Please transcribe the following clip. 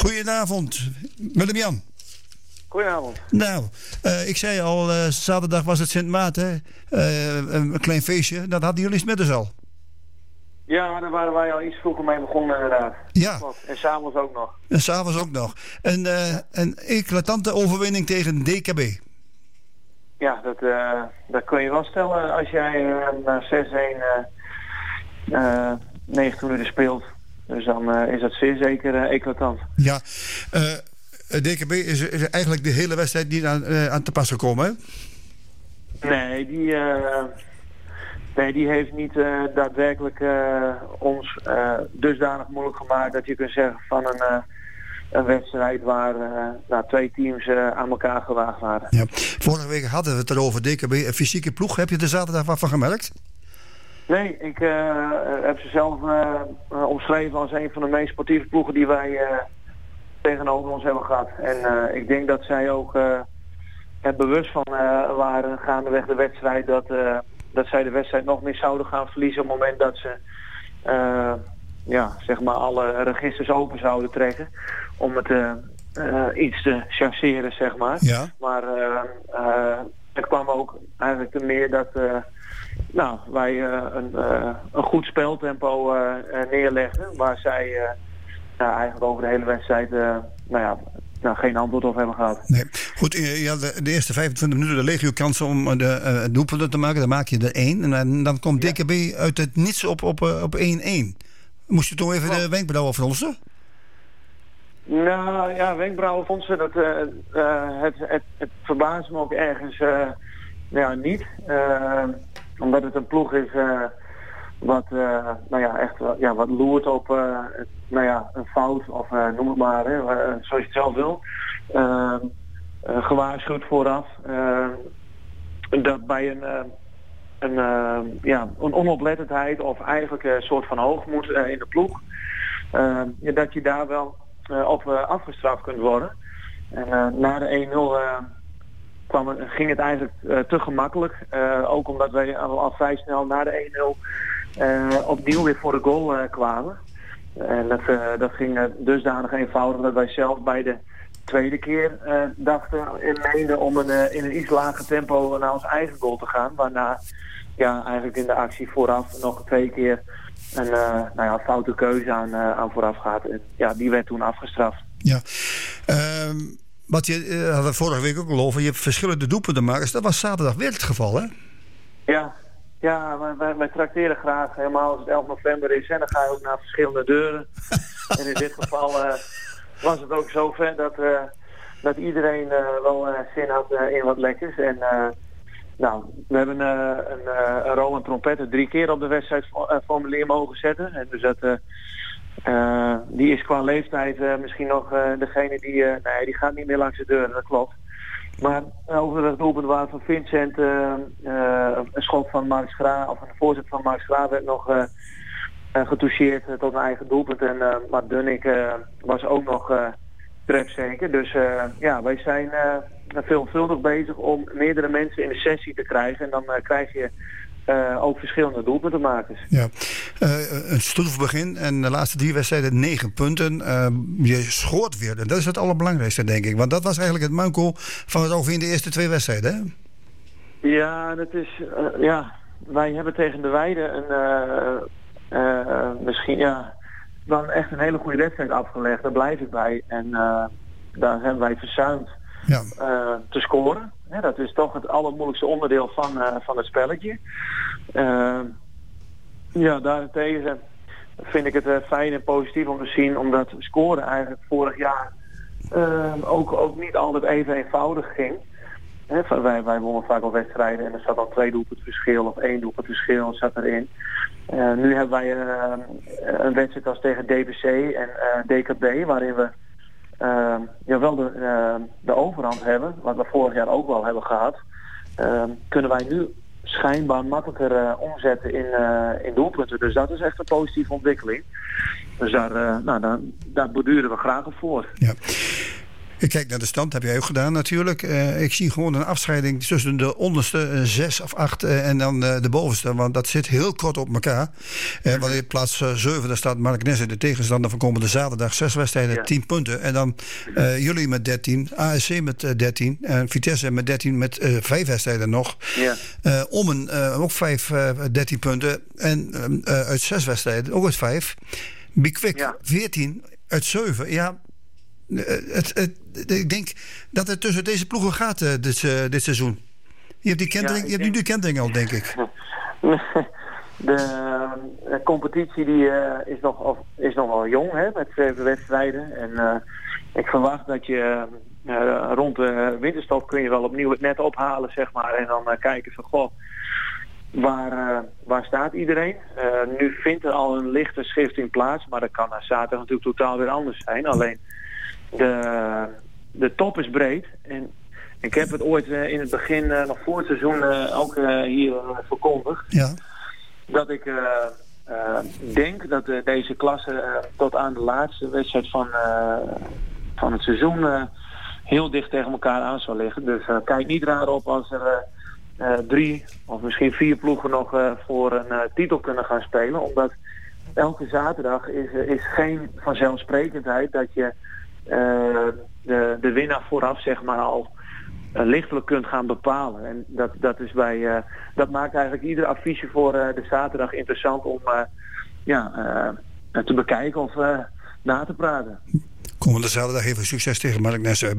Goedenavond, Willem-Jan. Goedenavond. Nou, ik zei al, zaterdag was het Sint Maarten. Een klein feestje, dat hadden jullie 's middags al. Ja, daar waren wij al iets vroeger mee begonnen inderdaad. Ja. Klopt. En s'avonds ook nog. En s'avonds ook nog. Een eclatante overwinning tegen DKB. Ja, dat kun je wel stellen als jij na 6-1 90 minuten speelt. Dus dan is dat zeer zeker eclatant. Ja, DKB is eigenlijk de hele wedstrijd niet aan te passen gekomen, hè? Nee, die heeft niet daadwerkelijk ons dusdanig moeilijk gemaakt dat je kunt zeggen van een wedstrijd waar twee teams aan elkaar gewaagd waren. Ja. Vorige week hadden we het erover, DKB, een fysieke ploeg. Heb je er zaterdag wat van gemerkt? Nee, ik heb ze zelf omschreven als een van de meest sportieve ploegen die wij tegenover ons hebben gehad. En ik denk dat zij ook er bewust van waren gaandeweg de wedstrijd dat zij de wedstrijd nog meer zouden gaan verliezen op het moment dat ze zeg maar alle registers open zouden trekken om het iets te chasseren, zeg maar. Ja. Maar het kwam ook eigenlijk te meer dat wij een goed speltempo neerlegden waar zij eigenlijk over de hele wedstrijd geen antwoord op hebben gehad. Nee. Goed, de eerste 25 minuten de legio kansen om de doelpunten te maken. Dan maak je er 1. En dan komt DKB uit het niets op 1-1. Moest je toch even de wenkbrauwen fronsen? Nou ja, wenkbrauwen fronsen, het verbaast me ook ergens niet. Omdat het een ploeg is wat loert op een fout of noem het maar, zoals je het zelf wil. Gewaarschuwd vooraf. Dat bij een onoplettendheid of eigenlijk een soort van hoogmoed in de ploeg, dat je daar wel op afgestraft kunt worden. En na de 1-0 ging het eigenlijk te gemakkelijk. Ook omdat wij al vrij snel na de 1-0 opnieuw weer voor de goal kwamen. En dat ging dusdanig eenvoudig dat wij zelf bij de tweede keer dachten en meenden om in een iets lager tempo naar ons eigen goal te gaan. Waarna eigenlijk in de actie vooraf nog 2 keer een foute keuze aan vooraf gaat. En die werd toen afgestraft. Ja. Wat je had vorige week ook al over, je hebt verschillende doelpuntenmakers. Dat was zaterdag weer het geval, hè? Ja, wij trakteren graag, helemaal als het 11 november is. En dan ga je ook naar verschillende deuren. En in dit geval was het ook zover dat iedereen wel zin had in wat lekkers. En we hebben een Roland Trompetter 3 keer op de wedstrijdformulier mogen zetten. En dus die is qua leeftijd misschien nog degene die gaat niet meer langs de deuren, dat klopt. Maar over het doelpunt waar van Vincent een schot van Mark Schra of een voorzet van Mark Schra werd nog getoucheerd tot een eigen doelpunt. En Mart Dunnik was ook nog trefzeker. Dus wij zijn veelvuldig bezig om meerdere mensen in de sessie te krijgen. En dan krijg je ook verschillende doelpuntenmakers. Ja, een stroef begin en de laatste 3 wedstrijden 9 punten. Je schoot weer. En dat is het allerbelangrijkste, denk ik. Want dat was eigenlijk het manco van het over in de eerste 2 wedstrijden, hè? Ja, dat is... wij hebben tegen de Weide dan echt een hele goede wedstrijd afgelegd. Daar blijf ik bij. En daar hebben wij verzuimd te scoren. Ja, dat is toch het allermoeilijkste onderdeel van het spelletje. Daarentegen vind ik het fijn en positief om te zien, omdat scoren eigenlijk vorig jaar ook niet altijd even eenvoudig ging. Wij wonnen vaak al wedstrijden en er zat al 2 doelpuntenverschil of 1 doelpuntenverschil zat erin. Nu hebben wij een wedstrijd als tegen DBC en DKB, waarin we wel de overhand hebben, wat we vorig jaar ook wel hebben gehad. Kunnen wij nu schijnbaar makkelijker omzetten in doelpunten. Dus dat is echt een positieve ontwikkeling. Dus daar borduren we graag op voor. Ja. Ik kijk naar de stand, heb jij ook gedaan natuurlijk. Ik zie gewoon een afscheiding tussen de onderste 6 of 8 en dan de bovenste. Want dat zit heel kort op elkaar. Want in plaats 7, daar staat Mark Nesse, de tegenstander van komende zaterdag. 6 wedstrijden, 10 punten. En dan jullie met 13, ASC met 13 en Vitesse met 13 met 5 wedstrijden nog. Ja. Ommen ook 13 punten. En uit 6 wedstrijden ook uit 5. Bikwik 14 uit 7. Ja. Ik denk dat het tussen deze ploegen gaat dit seizoen. Je hebt nu de kentering al, denk ik. De competitie is nog wel jong, hè, met 7 wedstrijden. En ik verwacht dat je rond de winterstop kun je wel opnieuw het net ophalen, zeg maar. En dan kijken van, goh, waar staat iedereen? Nu vindt er al een lichte schifting plaats, maar dat kan na zaterdag natuurlijk totaal weer anders zijn. Alleen de top is breed. En ik heb het ooit in het begin, nog voor het seizoen, ook hier verkondigd. Ja. Dat ik denk dat deze klasse tot aan de laatste wedstrijd van het seizoen heel dicht tegen elkaar aan zal liggen. Dus kijk niet raar op als er 3 of misschien 4 ploegen nog voor een titel kunnen gaan spelen. Omdat elke zaterdag is geen vanzelfsprekendheid dat je de winnaar vooraf, zeg maar, al lichtelijk kunt gaan bepalen. En dat maakt eigenlijk ieder affiche voor de zaterdag interessant om te bekijken of na te praten. Komende zaterdag even succes tegen Mark Nesse.